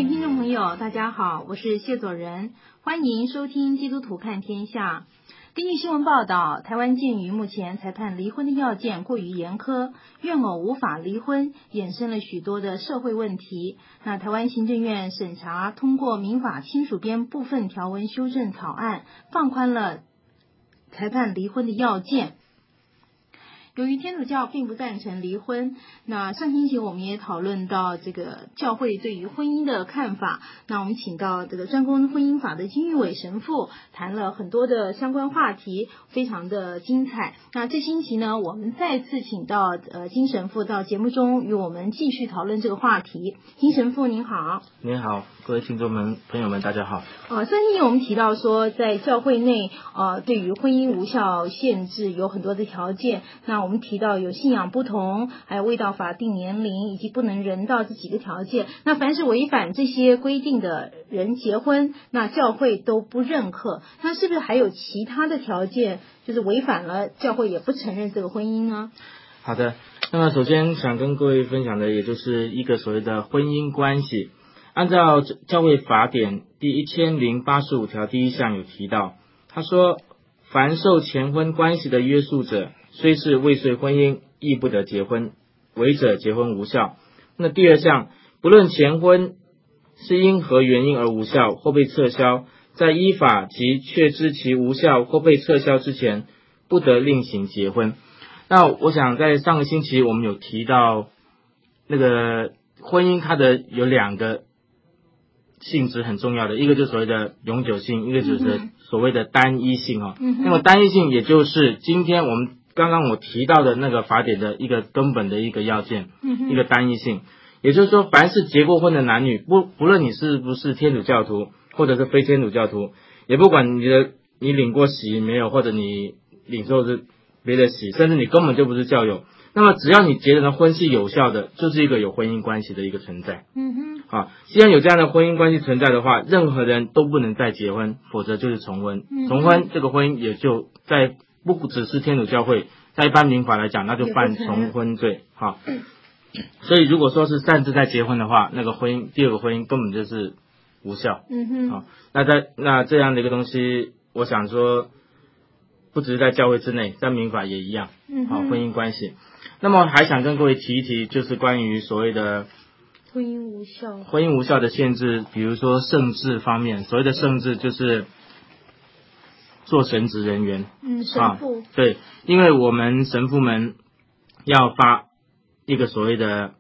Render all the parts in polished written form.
位听众朋友，大家好，我是谢佐仁，欢迎收听基督徒看天下。根据新闻报道，台湾鉴于目前裁判离婚的要件过于严苛，怨偶无法离婚，衍生了许多的社会问题。那台湾行政院审查通过民法亲属编部分条文修正草案，放宽了裁判离婚的要件。由于天主教并不赞成离婚，那上星期我们也讨论到这个教会对于婚姻的看法，那我们请到这个专攻婚姻法的金玉伟神父谈了很多的相关话题，非常的精彩。那这星期呢，我们再次请到金神父到节目中与我们继续讨论这个话题。金神父您好。 您好，各位听众们朋友们大家好。 上星期我们提到说，在教会内对于婚姻无效限制有很多的条件，那我们提到有信仰不同，还有未到法定年龄，以及不能人道这几个条件。那凡是违反这些规定的人结婚，那教会都不认可。那是不是还有其他的条件，就是违反了教会也不承认这个婚姻呢？ 好的，那么首先想跟各位分享的，也就是一个所谓的婚姻关系。按照教会法典第1085条第1项有提到，他说凡受前婚关系的约束者，虽是未遂婚姻，亦不得结婚，违者结婚无效。那第2项，不论前婚是因何原因而无效或被撤销，在依法及确知其无效或被撤销之前，不得另行结婚。那我想在上个星期我们有提到那个婚姻它的有2个性质很重要的，一个就是所谓的永久性，一个就是所谓的单一性那么单一性也就是今天我们刚刚我提到的那个法典的一个根本的一个要件，一个单一性。也就是说，凡是结过婚的男女，不论你是不是天主教徒或者是非天主教徒，也不管你领过洗没有，或者你领受是别的洗，甚至你根本就不是教友，那么只要你结成的婚是有效的，就是一个有婚姻关系的一个存在。既然有这样的婚姻关系存在的话，任何人都不能再结婚，否则就是重婚。重婚这个婚姻也就在不只是天主教会，在一般民法来讲，那就犯重婚罪。所以如果说是擅自在结婚的话，那个婚姻第2个婚姻根本就是无效。那这样的一个东西，我想说不只是在教会之内，在民法也一样。婚姻关系。那么还想跟各位提一提，就是关于所谓的婚姻无效的限制，比如说圣制方面，所谓的圣制就是做神职人员。 神父。 对，因为我们神父们要发一个所谓的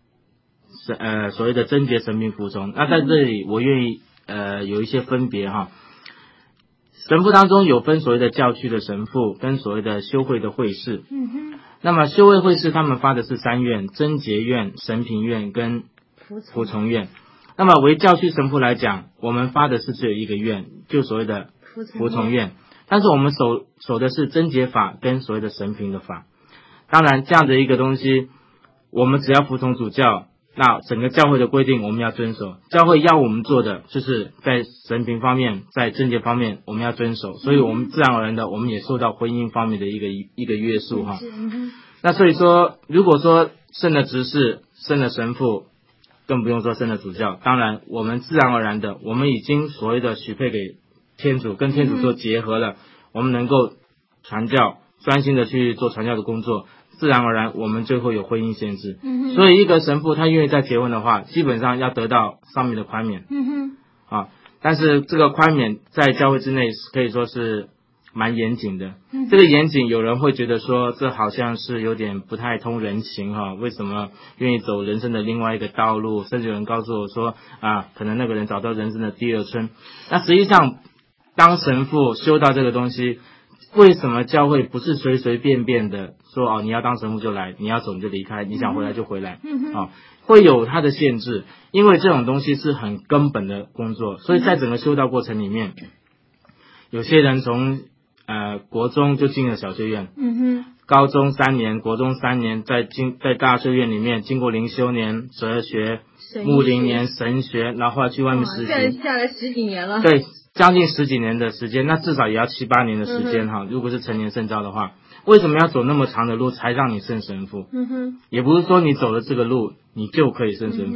贞洁神明服从。那在这里我愿意有一些分别神父当中有分所谓的教区的神父跟所谓的修会的会士。那么修会会士他们发的是3院：贞洁院、神平院跟服从院。那么为教区神父来讲，我们发的是只有一个院，就所谓的服从院。但是我们守的是贞洁法跟所谓的神平的法。当然这样的一个东西，我们只要服从主教，那整个教会的规定我们要遵守。教会要我们做的就是在神平方面，在贞洁方面我们要遵守，所以我们自然而然的我们也受到婚姻方面的一个约束那所以说，如果说圣的执事、圣的神父，更不用说圣的主教，当然我们自然而然的我们已经所谓的许配给天主，跟天主做结合了，我们能够传教，专心的去做传教的工作，自然而然我们就会有婚姻限制。所以一个神父他愿意再结婚的话，基本上要得到上面的宽免。但是这个宽免在教会之内可以说是蛮严谨的。这个严谨有人会觉得说这好像是有点不太通人情为什么愿意走人生的另外一个道路，甚至有人告诉我说可能那个人找到人生的第2春。那实际上当神父修到这个东西，为什么教会不是随随便便的说你要当神父就来，你要走你就离开，你想回来就回来会有它的限制，因为这种东西是很根本的工作。所以在整个修道过程里面，有些人从国中就进了小学院，高中3年，国中3年，在大学院里面经过灵修年、哲学、牧灵年、神学，然后后来去外面实习， 下来10几年了。 对，将近10几年的时间，那至少也要7、8年的时间如果是成年圣召的话，为什么要走那么长的路才让你升神父？也不是说你走了这个路你就可以升神父，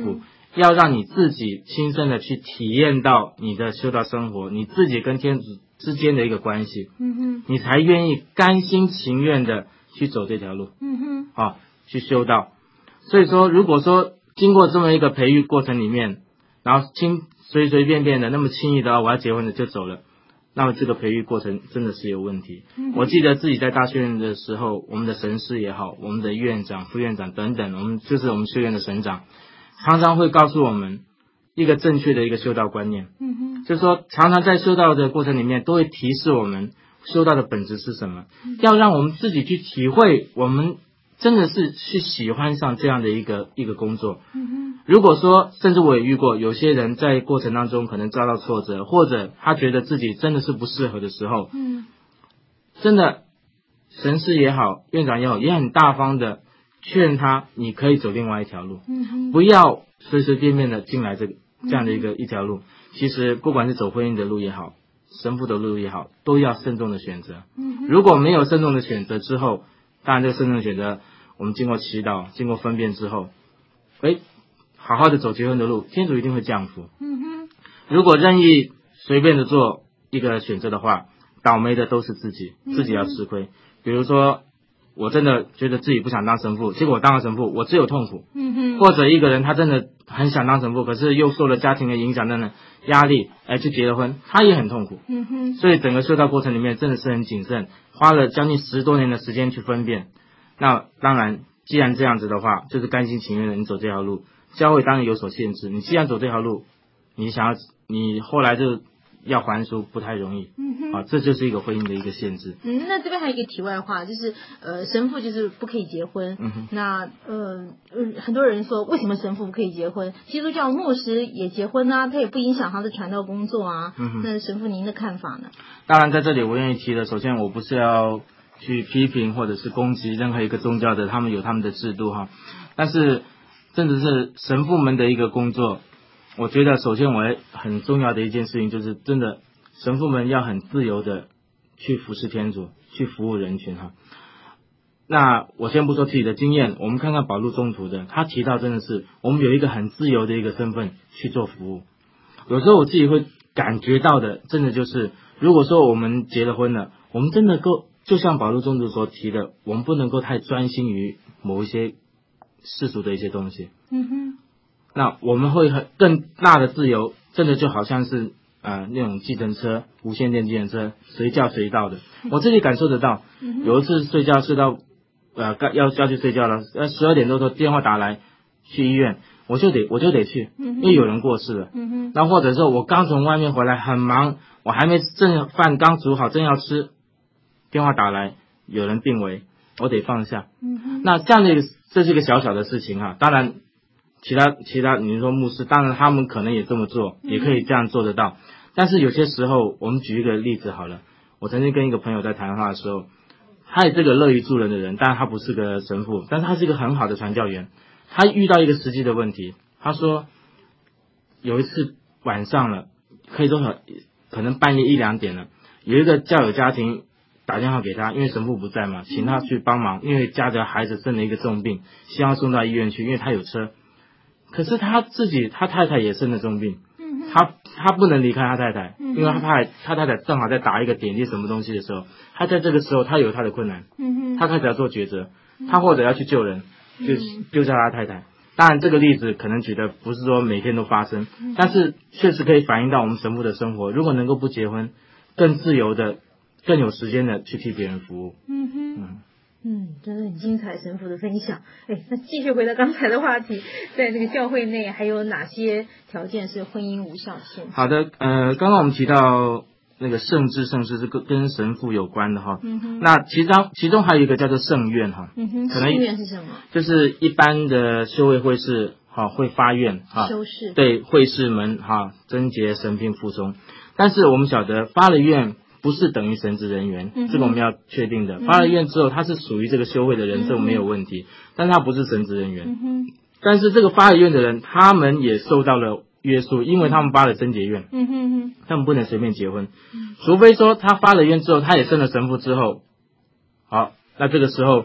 要让你自己亲身的去体验到你的修道生活，你自己跟天主之间的一个关系，你才愿意甘心情愿的去走这条路，去修道。所以说，如果说经过这么一个培育过程里面，然后随随便便的那么轻易的我要结婚了就走了，那么这个培育过程真的是有问题。我记得自己在大学院的时候，我们的神师也好，我们的院长、副院长等等，我们学院的神长，常常会告诉我们一个正确的一个修道观念。就是说常常在修道的过程里面都会提示我们修道的本质是什么，要让我们自己去体会，我们真的是去喜欢上这样的一个工作。如果说甚至我也遇过有些人在过程当中可能遭到挫折，或者他觉得自己真的是不适合的时候，真的神师也好，院长也好，也很大方的劝他，你可以走另外一条路，不要随随便便的进来这样的一条路。其实不管是走婚姻的路也好，神父的路也好，都要慎重的选择。如果没有慎重的选择之后，当然这个慎重的选择我们经过祈祷，经过分辨之后，好好的走结婚的路，天主一定会降福。如果任意随便的做一个选择的话，倒霉的都是自己要吃亏。比如说我真的觉得自己不想当神父，结果我当了神父，我只有痛苦。或者一个人他真的很想当神父，可是又受了家庭的影响等等压力，去结了婚，他也很痛苦。所以整个修道过程里面真的是很谨慎，花了将近10多年的时间去分辨。那当然既然这样子的话，就是甘心情愿的你走这条路，教会当然有所限制，你既然走这条路，你后来就要还俗不太容易。这就是一个婚姻的一个限制。 那这边还有一个题外话，就是神父就是不可以结婚。那很多人说为什么神父不可以结婚？基督教牧师也结婚啊，他也不影响他的传道工作啊。那神父您的看法呢？ 当然在这里我愿意提的，首先我不是要去批评或者是攻击任何一个宗教的，他们有他们的制度哈。但是真的是神父们的一个工作，我觉得首先我很重要的一件事情就是真的神父们要很自由的去服侍天主，去服务人群哈。那我先不说自己的经验，我们看看保禄宗徒的，他提到真的是我们有一个很自由的一个身份去做服务。有时候我自己会感觉到的，真的就是如果说我们结了婚了，我们真的就像保禄宗徒所提的，我们不能够太专心于某一些世俗的一些东西。那我们会更大的自由，真的就好像是那种计程车，无线电计程车，随叫随到的。我自己感受得到。有一次睡觉睡到要去睡觉了，12点多电话打来去医院，我就得去，因为有人过世了。那或者说我刚从外面回来很忙，我还没饭刚煮好正要吃，电话打来有人病危，我得放下。那这样的这是一个小小的事情哈。当然其他你说牧师，当然他们可能也这么做，也可以这样做得到。但是有些时候我们举一个例子好了，我曾经跟一个朋友在谈话的时候，他也是个乐于助人的人，当然他不是个神父，但是他是一个很好的传教员。他遇到一个实际的问题，他说有一次晚上了，可以说可能半夜1、2点了，有一个教友家庭打电话给他，因为神父不在嘛，请他去帮忙，因为家的孩子生了一个重病，希望送到医院去，因为他有车。可是他太太也生了重病，他不能离开他太太，因为他怕他太太正好在打一个点滴什么东西的时候，他在这个时候他有他的困难，他开始要做抉择，他或者要去救人，就丢下他太太。当然这个例子可能举的不是说每天都发生，但是确实可以反映到我们神父的生活，如果能够不结婚，更自由的更有时间的去替别人服务。 真的很精彩，神父的分享。那继续回到刚才的话题，在这个教会内还有哪些条件是婚姻无效限制？ 好的，刚刚我们提到那个圣制是跟神父有关的哈。那其中还有一个叫做圣愿哈。 圣愿是什么？ 就是一般的修会士会发愿哈， 修士对会士们贞洁神平服从。但是我们晓得发了愿不是等于神职人员，这个我们要确定的。发了愿之后他是属于这个修会的人，这个没有问题，但他不是神职人员。但是这个发了愿的人，他们也受到了约束，因为他们发了贞洁愿。他们不能随便结婚，除非说他发了愿之后他也升了神父之后，好，那这个时候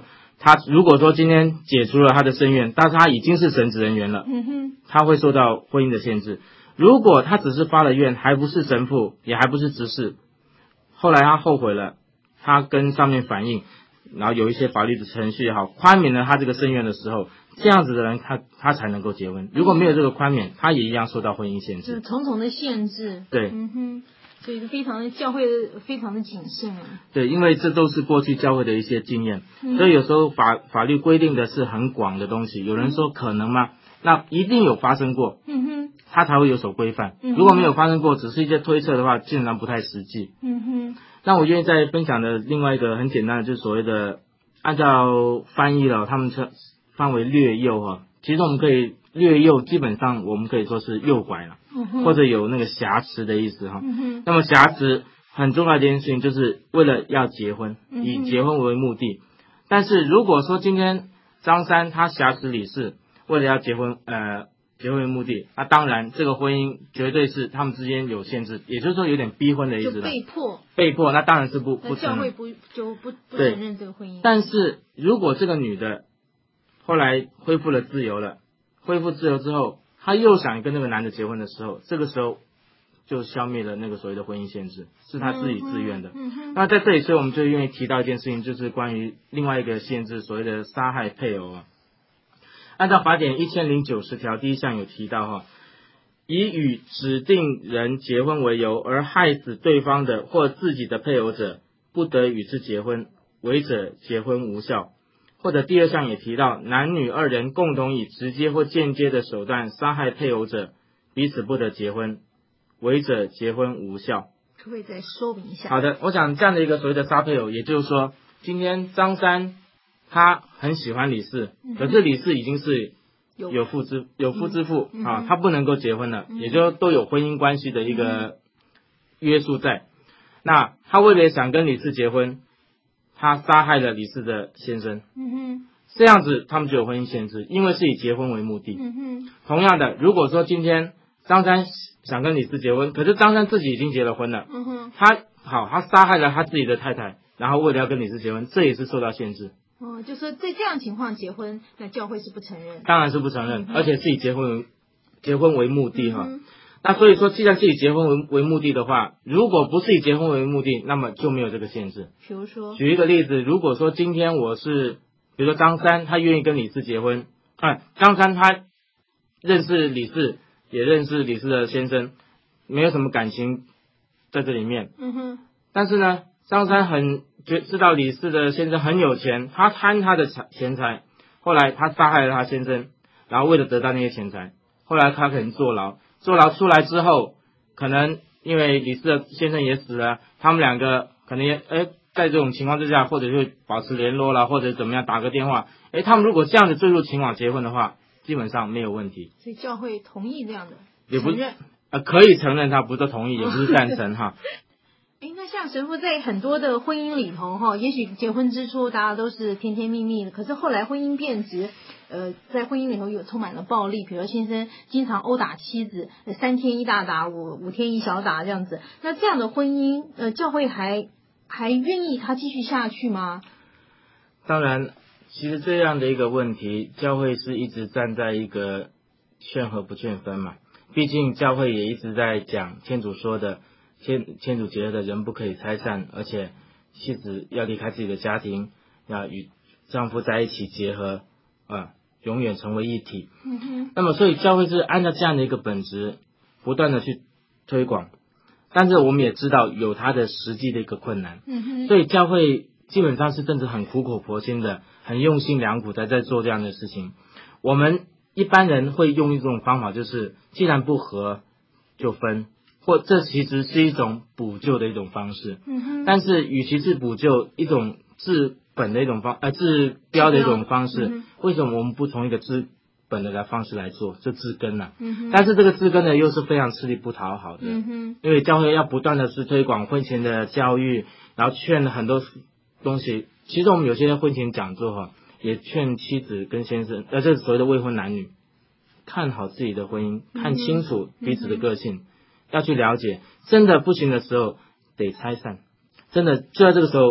他如果说今天解除了他的圣愿，但是他已经是神职人员了，他会受到婚姻的限制。如果他只是发了愿，还不是神父，也还不是执事，后来他后悔了，他跟上面反映，然后有一些法律的程序也好，宽免了他这个圣愿的时候，这样子的人他才能够结婚。如果没有这个宽免，他也一样受到婚姻限制， 就是重重的限制。 对， 所以非常的教会非常的谨慎啊。 对，因为这都是过去教会的一些经验，所以有时候法律规定的是很广的东西。有人说可能吗？那一定有发生过，他才会有所规范。如果没有发生过，只是一些推测的话，基本上不太实际。那我愿意再分享的另外一个很简单的，就是所谓的按照翻译了，他们翻为略诱哈。其实我们可以略诱，基本上我们可以说是诱拐了，或者有那个挟持的意思哈。那么挟持很重要的一件事情，就是为了要结婚，以结婚为目的。但是如果说今天张三他挟持李四，为了要结婚为目的，那当然这个婚姻绝对是他们之间有限制，也就是说有点逼婚的意思了。 就被迫，那当然是不承认。 教会不承认这个婚姻。 但是如果这个女的后来恢复了自由了，恢复自由之后，她又想跟那个男的结婚的时候，这个时候就消灭了那个所谓的婚姻限制，是她自己自愿的。那在这里，所以我们就愿意提到一件事情，就是关于另外一个限制，所谓的杀害配偶啊。按照法典1090条第1项有提到哈，以与指定人结婚为由而害死对方的或自己的配偶者，不得与之结婚，违者结婚无效。或者第2项也提到，男女2人共同以直接或间接的手段杀害配偶者，彼此不得结婚，违者结婚无效。 可不可以再说明一下？ 好的，我想这样的一个所谓的杀配偶，也就是说，今天张三他很喜欢李四，可是李四已经是有夫之妇啊，他不能够结婚了，也就都有婚姻关系的一个约束在。那他为了想跟李四结婚，他杀害了李四的先生，这样子他们就有婚姻限制，因为是以结婚为目的。同样的，如果说今天张三想跟李四结婚，可是张三自己已经结了婚了，他杀害了他自己的太太，然后为了要跟李四结婚，这也是受到限制。 就说在这样情况结婚，那教会是不承认， 当然是不承认，而且是以结婚为目的哈。那所以说，既然是以结婚为目的的话，如果不是以结婚为目的，那么就没有这个限制。 比如说， 举一个例子，如果说今天比如说张三他愿意跟李四结婚，张三他认识李四，也认识李四的先生，没有什么感情在这里面。但是呢，张三知道李四的先生很有钱，他贪他的钱财，后来他杀害了他先生，然后为了得到那些钱财，后来他可能坐牢出来之后，可能因为李四的先生也死了，他们两个可能也在这种情况之下，或者是保持联络了，或者怎么样打个电话，他们如果这样子坠入情网结婚的话，基本上没有问题。 所以教会同意这样的承认， 可以承认，他不是同意，也不是赞成哈。 那像神父在很多的婚姻里头也许结婚之初大家都是甜甜蜜蜜的，可是后来婚姻变质，在婚姻里头有充满了暴力，比如先生经常殴打妻子，3天一大打，5天一小打这样子，那这样的婚姻，教会还愿意他继续下去吗？ 当然，其实这样的一个问题，教会是一直站在一个劝和不劝分嘛，毕竟教会也一直在讲天主说的天主结合的人不可以拆散，而且妻子要离开自己的家庭，要与丈夫在一起结合，永远成为一体。那么所以教会是按照这样的一个本质不断的去推广，但是我们也知道有它的实际的一个困难。所以教会基本上是真的很苦口婆心的，很用心良苦在做这样的事情。我们一般人会用一种方法，就是既然不合就分，或这其实是一种补救的一种方式。但是与其是补救，一种治本的一种治标的一种方式，为什么我们不从一个治本的方式来做，这治根啊？但是这个治根呢，又是非常吃力不讨好的。因为教会要不断的是推广婚前的教育，然后劝很多东西。其实我们有些婚前讲座也劝妻子跟先生，这是所谓的未婚男女，看好自己的婚姻，看清楚彼此的个性，要去了解，真的不行的时候得拆散，真的就在这个时候，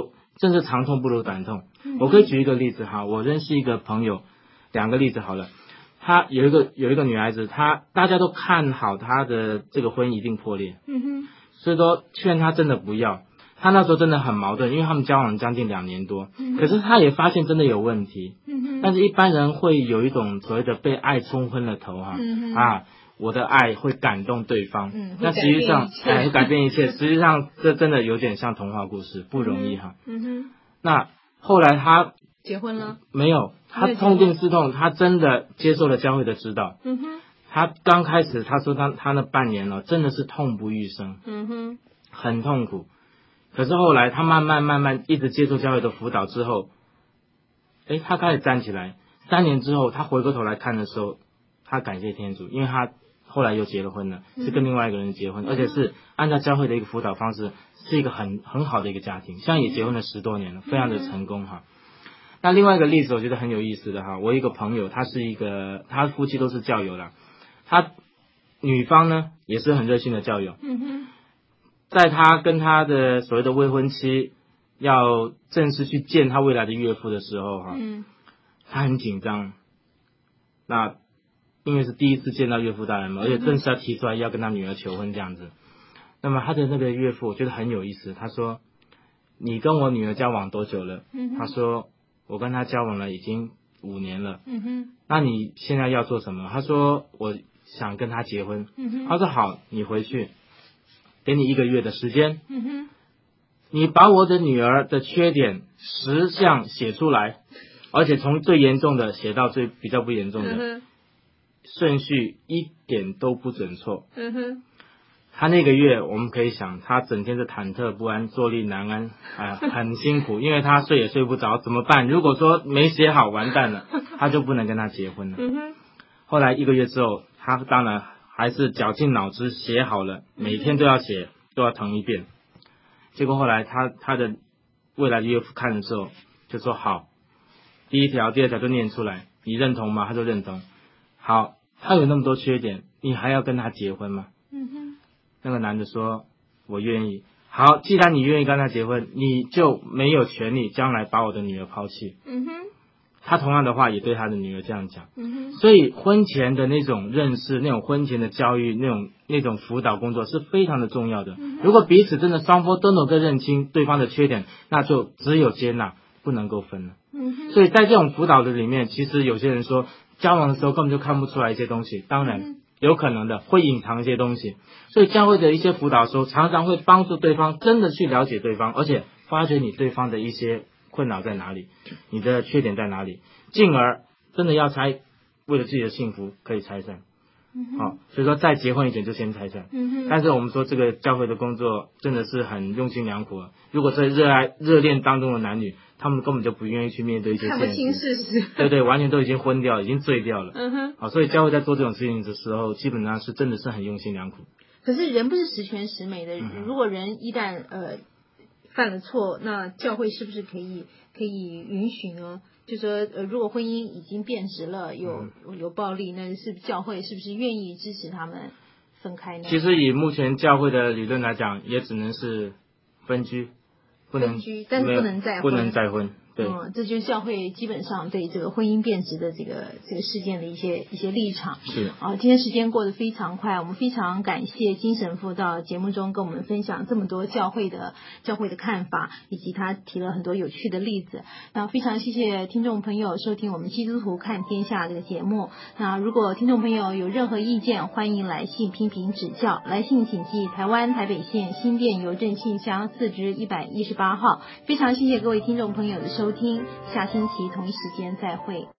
甚至长痛不如短痛。我可以举一个例子哈，我认识一个朋友，2个例子好了。他有一个女孩子，大家都看好她的这个婚姻一定破裂，所以说劝她真的不要。她那时候真的很矛盾，因为他们交往将近2年多，可是她也发现真的有问题，但是一般人会有一种所谓的被爱冲昏了头我的爱会感动对方，那实际上会改变一切，实际上这真的有点像童话故事，不容易哈。那后来他结婚了没有？他痛定思痛，他真的接受了教会的指导。他刚开始他说他那半年真的是痛不欲生，很痛苦。可是后来他慢慢一直接受教会的辅导之后，他开始站起来。3年之后，他回过头来看的时候，他感谢天主，因为他后来又结了婚了，是跟另外一个人结婚，而且是按照教会的一个辅导方式，是一个很好的一个家庭，现在也结婚了10多年了，非常的成功哈。那另外一个例子我觉得很有意思的哈，我一个朋友，他夫妻都是教友啦，他女方呢也是很热心的教友，在他跟他的所谓的未婚妻要正式去见他未来的岳父的时候他很紧张，那因为是第一次见到岳父大人嘛，而且正式要提出来要跟他女儿求婚这样子。那么他的那个岳父我觉得很有意思，他说你跟我女儿交往多久了？他说我跟她交往了已经5年了。那你现在要做什么？他说我想跟她结婚。他说好，你回去给你1个月的时间。你把我的女儿的缺点10项写出来，而且从最严重的写到最比较不严重的，顺序一点都不准错。他那个月我们可以想，他整天是忐忑不安，坐立难安，很辛苦，因为他睡也睡不着，怎么办？如果说没写好，完蛋了，他就不能跟他结婚了。后来1个月之后，他当然还是绞尽脑汁写好了，每天都要写，都要誊一遍。结果后来他的未来的岳父看的时候就说好，第1条第2条就念出来，你认同吗？他就认同。好，他有那么多缺点，你还要跟他结婚吗？那个男的说我愿意。好，既然你愿意跟他结婚，你就没有权利将来把我的女儿抛弃。他同样的话也对他的女儿这样讲。所以婚前的那种认识，那种婚前的教育，那种辅导工作是非常的重要的。如果彼此真的双方都能够认清对方的缺点，那就只有接纳，不能够分了。所以在这种辅导的里面，其实有些人说交往的时候根本就看不出来一些东西，当然有可能的会隐藏一些东西，所以教会的一些辅导的时候常常会帮助对方真的去了解对方，而且发掘你对方的一些困扰在哪里，你的缺点在哪里，进而真的要拆，为了自己的幸福可以拆散。所以说再结婚以前就先拆散。但是我们说这个教会的工作真的是很用心良苦。如果在热恋当中的男女，他们根本就不愿意去面对一些现实， 看不清事实。 对，完全都已经昏掉了，已经醉掉了。所以教会在做这种事情的时候，基本上是真的是很用心良苦。 可是人不是十全十美的，如果人一旦犯了错，那教会是不是可以允许呢？就说如果婚姻已经变质了，有暴力，那是教会是不是愿意支持他们分开呢？ 其实以目前教会的理论来讲，也只能是分居， 但是不能再婚。 对， 这就是教会基本上对这个婚姻变质的这个事件的一些立场。 是今天时间过得非常快，我们非常感谢金神父到节目中跟我们分享这么多教会的看法，以及他提了很多有趣的例子。那非常谢谢听众朋友收听我们基督徒看天下这个节目。那如果听众朋友有任何意见，欢迎来信批评指教，来信请寄台湾台北县新店邮政信箱4支118号。非常谢谢各位听众朋友的收听，下星期同一时间再会。